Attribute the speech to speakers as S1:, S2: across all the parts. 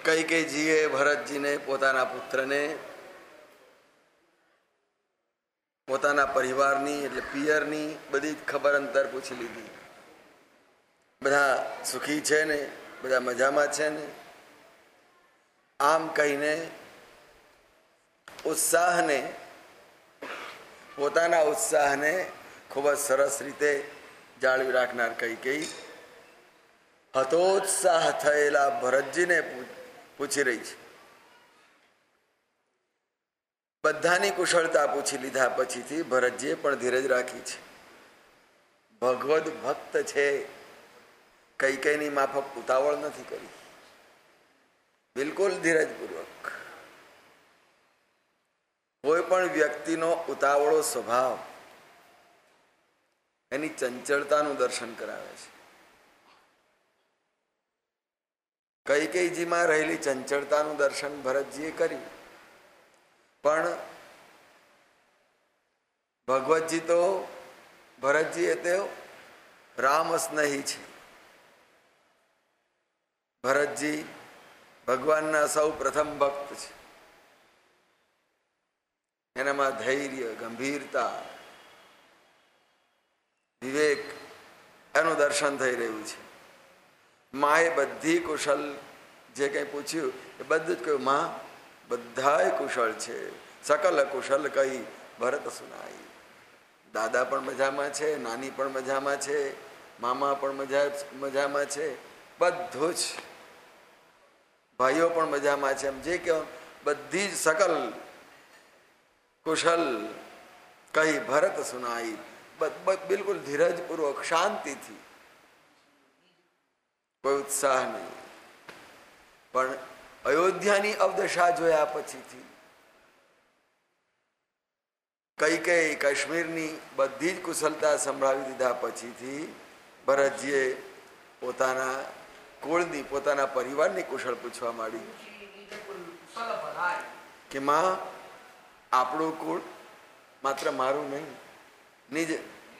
S1: કૈકેયીજીએ ભરતજીને પોતાના પુત્રને પોતાના પરિવારની એટલે પિયરની બધી ખબર અંતર પૂછી લીધી. બધા સુખી છે ને, બધા મજામાં છે ને, આમ કહીને પોતાના ઉત્સાહને ખૂબ જ સરસ રીતે જાળવી રાખનાર કૈકેયી હતોત્સાહ થયેલા ભરતજીને પૂછી રહી છે. બધાની કુશળતા પૂછી લીધા પછીથી ભરતજીએ પણ ધીરજ રાખી છે. ભગવદ ભક્ત છે, કૈકેયીની માફક ઉતાવળ નથી કરી, બિલકુલ ધીરજપૂર્વક. કોઈ પણ વ્યક્તિનો ઉતાવળો સ્વભાવ એની ચંચળતાનું દર્શન કરાવે છે. કૈકેયીજીમાં રહેલી ચંચળતાનું દર્શન ભરતજીએ કર્યું. પણ ભગવતજી તો ભરતજી એ તો રામ સ્નેહી છે. ભરતજી ભગવાનના સૌ પ્રથમ ભક્ત છે. એનામાં ધૈર્ય, ગંભીરતા, વિવેક એનું દર્શન થઈ રહ્યું છે. માએ બધી કુશળ જે કંઈ પૂછ્યું એ બધું જ કહ્યું, માં બધાય કુશળ છે, સકલ કુશળ કહી ભરત સુનાઈ. દાદા પણ મજામાં છે, નાની પણ મજામાં છે, મામા પણ મજામાં છે, બધું જ ભાઈઓ પણ મજામાં છે. એમ જે કે બધી જ સકલ કુશલ કહી ભરત સુનાઈ. બિલકુલ ધીરજપૂર્વક, શાંતિથી, કોઈ ઉત્સાહ નહીં. પણ અયોધ્યાની અવદશા જોયા પછીથી કૈકેયી કાશ્મીરની બધી જ કુશળતા સંભળાવી દીધા પછીથી ભરતજીએ પોતાના કુળની, પોતાના પરિવારની કુશળ પૂછવા માંડી કે માં, આપણું કુળ માત્ર મારું નહીં, નિજ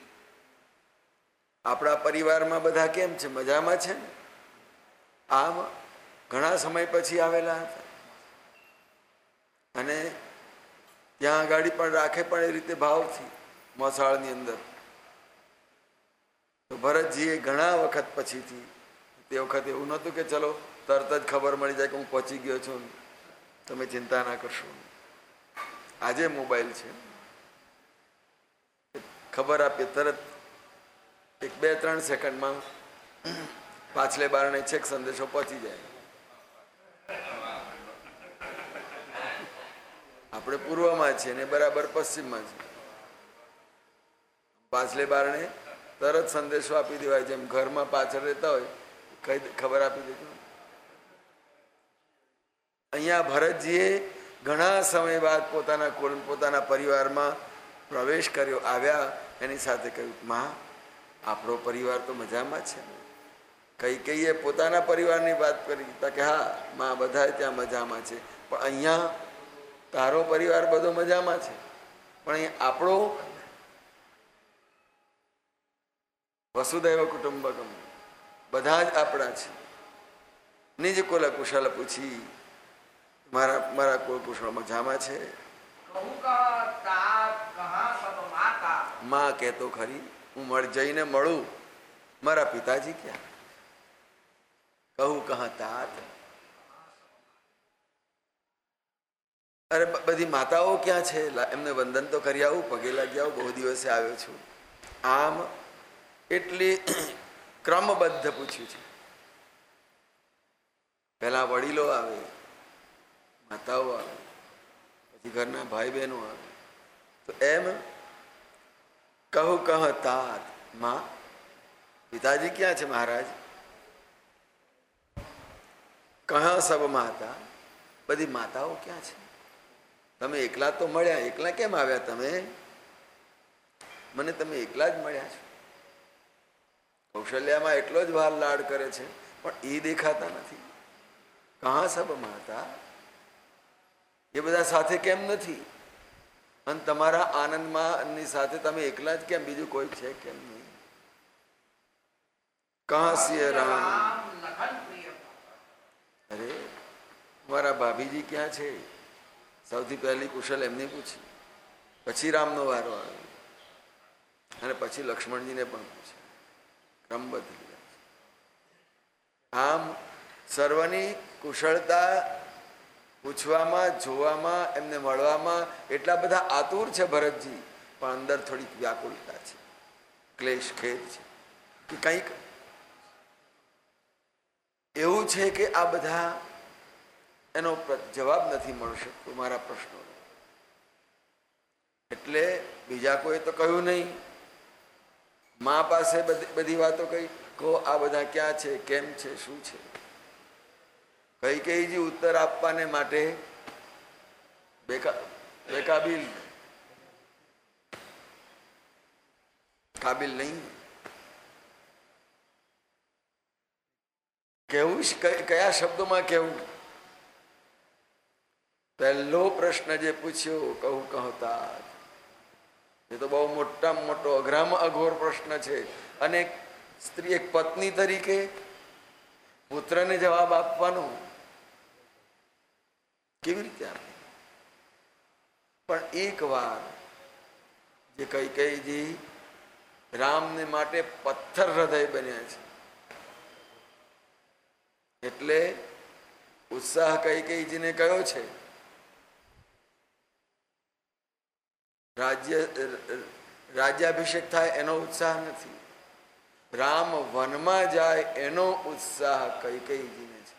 S1: આપણા પરિવારમાં બધા કેમ છે, મજામાં છે ને? આમ ઘણા સમય પછી આવેલા હતા અને ત્યાં ગાડી પણ રાખે પણ એ રીતે ભાવથી મોસાળની અંદર. તો ભરતજીએ ઘણા વખત પછીથી, તે વખત એવું નહોતું કે ચલો તરત જ ખબર મળી જાય કે હું પહોંચી ગયો છું, તમે ચિંતા ના કરશો. આજે મોબાઈલ છે, ખબર આપીએ તરત 1-2-3 સેકન્ડમાં પાછલે બારણે છેક સંદેશો પહોંચી જાય. આપણે પૂર્વમાં છીએ ને બરાબર પશ્ચિમમાં છે. પાછલે બારણે તરત સંદેશો આપી દેવાય. જેમ ઘરમાં પાછળ રહેતા હોય કઈ ખબર આપી દેજો. અહીંયા ભરતજીએ ઘણા સમય બાદ પોતાના કુળ, પોતાના પરિવારમાં પ્રવેશ કર્યો. આવ્યા એની સાથે કહ્યું, માં આપણો પરિવાર તો મજામાં છે. કૈકેયીએ પોતાના પરિવારની વાત કરી કે હા માં, બધા ત્યાં મજામાં છે, પણ અહીંયા તારો પરિવાર બધો મજામાં છે, પણ અહીંયા આપણો વસુદૈવ કુટુંબકમ, બધા જ આપણા છે. નિજ કુલ કુશલ પૂછી, મારા કુલ કુશળ મજામાં છે. માં કહેતો ખરી, હું જઈને મળું, મારા પિતાજી ક્યાં? કહું કહા તાત, અરે બધી માતાઓ ક્યાં છે? એમને વંદન તો કરી આવું, પગે લાગી આવું, બહુ દિવસે આવ્યો છું. આમ એટલી ક્રમબદ્ધ પૂછ્યું છે. પહેલા વડીલો આવે, માતાઓ આવે, પછી ઘરના ભાઈ બહેનો આવે. તો એમ કહું કહ તાત, માં પિતાજી ક્યાં છે મહારાજ? કહ સબ માતા, બધી માતાઓ ક્યાં છે? તમે એકલા તો મળ્યા, એકલા કેમ આવ્યા તમે? મને તમે એકલા જ મળ્યા છો. કૌશલ્યામાં એટલો જ વાર લાડ કરે છે, પણ એ દેખાતા નથી. કહા સબ માતા, એ બધા સાથે કેમ નથી? અને તમારા આનંદમાં ની સાથે તમે એકલા જ કેમ? બીજું કોઈ છે કેમ નહીં? કહા સિય રામ, અરે મારા ભાભીજી ક્યાં છે? સૌથી પહેલી કુશલ એમને પૂછી, પછી રામનો વારો આવ્યો અને પછી લક્ષ્મણજીને પણ પૂછે. ક્રમબદ્ધ લીધા છે. આમ સર્વની કુશળતા પૂછવામાં, જોવામાં, એમને મળવામાં એટલા બધા આતુર છે ભરતજી, પણ અંદર થોડીક વ્યાકુળતા છે, ક્લેશ ખેદ છે કે કંઈક એવું છે કે આ બધા એનો જવાબ નથી મળી શકતો મારા પ્રશ્નોનો. એટલે બીજા કોઈ તો કહ્યું નહીં, મા પાસે બધી વાતો કહી, કહો આ બધા ક્યાં છે, કેમ છે, શું છે. કૈકેયીજી ઉત્તર આપવાને માટે કાબિલ નહીં. કેવું કયા શબ્દોમાં કેવું? પહેલો પ્રશ્ન જે પૂછ્યો કહું કહતા, એ તો બહુ મોટામાં મોટો અઘરામાં અઘોર પ્રશ્ન છે. અને સ્ત્રી એક પત્ની તરીકે પુત્રને જવાબ આપવાનો કેવી રીતે આપે? પણ એક વાર જે કૈકેયીજી રામને માટે પથ્થર હૃદય બન્યા છે, એટલે ઉત્સાહ કૈકેયીજીને કયો છે? રાજ્યાભિષેક થાય એનો ઉત્સાહ નથી, રામ વનમાં જાય એનો ઉત્સાહ કૈકેયીજીને છે.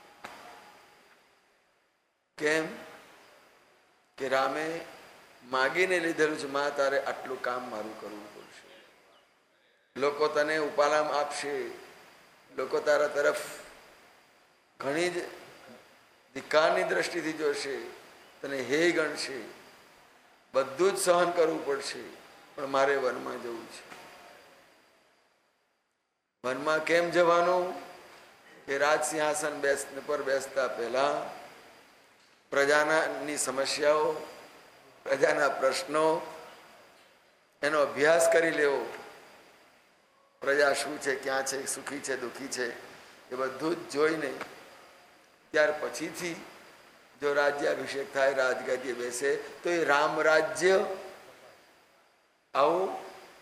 S1: કેમ કે રામે માગીને લીધેલું છે, માં તારે આટલું કામ મારું કરવું પડશે, લોકો તને ઉપાલામ આપશે, લોકો તારા તરફ ઘણી જ ધિક્કારની દ્રષ્ટિથી જોશે, તને હે ગણશે, બધું જ સહન કરવું પડશે, પણ મારે વનમાં જવું છે. વનમાં કેમ જવાનું? કે રાજ સિંહાસન પર બેસતા પહેલા પ્રજાની સમસ્યાઓ, પ્રજાના પ્રશ્નો એનો અભ્યાસ કરી લેવો. પ્રજા શું છે, ક્યાં છે, સુખી છે, દુઃખી છે, એ બધું જ જોઈને ત્યાર પછીથી જો રાજ્યાભિષેક થાય, રાજગાદીએ બેસે, તો એ રામ રાજ્ય આવું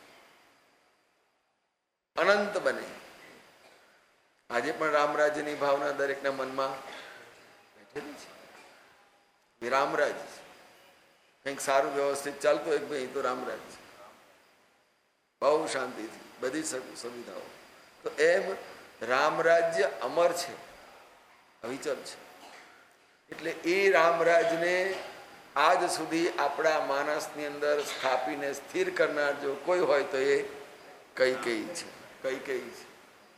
S1: અનંત બને. આજે પણ રામ રાજ્યની ભાવના દરેકના મનમાં બેઠેલી છે. એ રામરાજ કંઈક સારું વ્યવસ્થિત ચાલતું હોય, ભાઈ તો રામરાજ છે, બહુ શાંતિથી બધી સુવિધાઓ. તો એમ રામ રાજ્ય અમર છે, અવિચલ છે. એટલે એ રામરાજને આજ સુધી આપણા માનસની અંદર સ્થાપીને સ્થિર કરનાર જો કોઈ હોય તો એ કૈકેયી છે. કૈકેયી છે.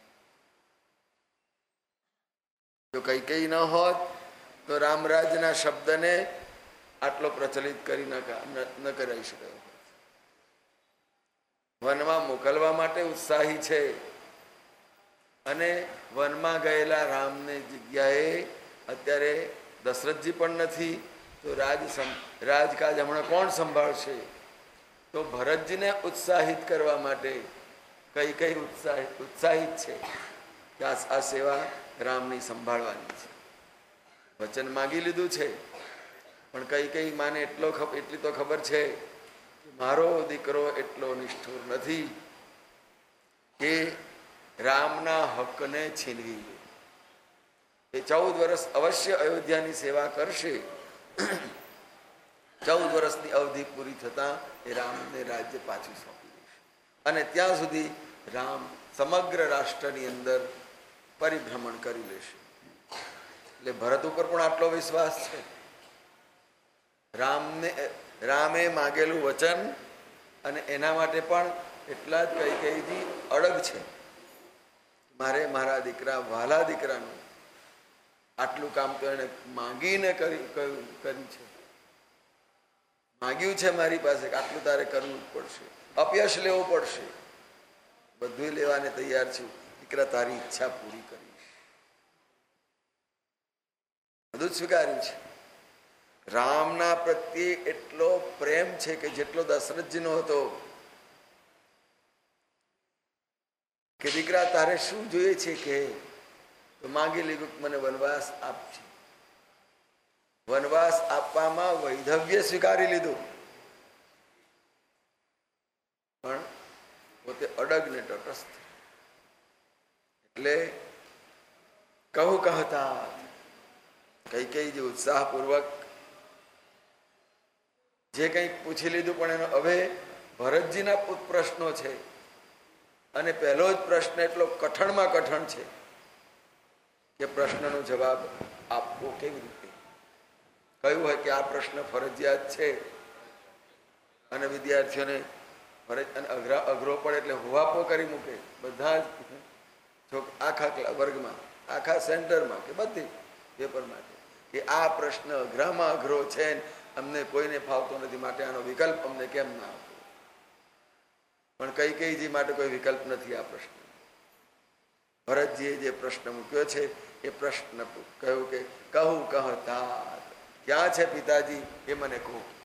S1: જો કૈકેયી ન હોત તો રામરાજના શબ્દને આટલો પ્રચલિત કરી ન કરાવી શકાય. વનમાં મોકલવા માટે ઉત્સાહી છે, અને વનમાં ગયેલા રામને જગ્યાએ અત્યારે દશરથજી પણ નથી, તો રાજકાજ હમણાં કોણ સંભાળશે? તો ભરતજીને ઉત્સાહિત કરવા માટે કઈ ઉત્સાહિત છે કે આ સેવા રામની સંભાળવાની છે. વચન માગી લીધું છે, પણ કઈ માને એટલી તો ખબર છે કે મારો દીકરો એટલો નિષ્ઠુર નથી કે રામના હકને છીનવી લે. એ 14 વર્ષ અવશ્ય અયોધ્યાની સેવા કરશે. 14 વર્ષની અવધિ પૂરી થતાં એ રામને રાજ્ય પાછું સોંપી દેશે, અને ત્યાં સુધી રામ સમગ્ર રાષ્ટ્રની અંદર પરિભ્રમણ કરી લેશે. એટલે ભરત ઉપર પણ આટલો વિશ્વાસ છે. રામે માગેલું વચન, અને એના માટે પણ એટલા જ કૈકેયીજી અડગ છે. મારે મારા દીકરા, વાલા દીકરાનું આટલું કામ તો એને માંગીને કર્યું છે, માગ્યું છે મારી પાસે કે આટલું તારે કરવું જ પડશે, અપયશ લેવું પડશે, બધું લેવાને તૈયાર છું, દીકરા તારી ઈચ્છા પૂરી કરીશ. બધું જ સ્વીકાર્યું છે. રામના પ્રત્યે એટલો પ્રેમ છે કે જેટલો દશરથજીનો હતો, કે દીકરા તારે શું જોઈએ છે કે? તો માંગી લીધું, મને વનવાસ આપશે. આપવામાં વૈધવ્ય સ્વીકારી લીધું, પણ પોતે અડગ ને તટસ્થ. એટલે કહું કહતા કઈ જે ઉત્સાહપૂર્વક જે કંઈક પૂછી લીધું, પણ એનો હવે ભરતજીના પ્રશ્નો છે અને પહેલો જ પ્રશ્ન એટલો કઠણમાં કઠણ છે કે પ્રશ્નનો જવાબ આપવો કેવી રીતે. કહ્યું હોય કે આ પ્રશ્ન ફરજિયાત છે અને વિદ્યાર્થીઓને ફરજ અને અઘરો પડે એટલે હુવાપો કરી મૂકે બધા જ આખા વર્ગમાં, આખા સેન્ટરમાં કે બધી પેપર માટે કે આ પ્રશ્ન અઘરામાં અઘરો છે, અમને કોઈને ફાવતો નથી, માટે આનો વિકલ્પ અમને કેમ ના આપવો. પણ કઈકેયજી માટે કોઈ વિકલ્પ નથી આ પ્રશ્ન. ભરતજીએ જે પ્રશ્ન મૂક્યો છે એ પ્રશ્ન કહ્યું કે કહું કહતા ક્યાં છે પિતાજી એ મને કહો.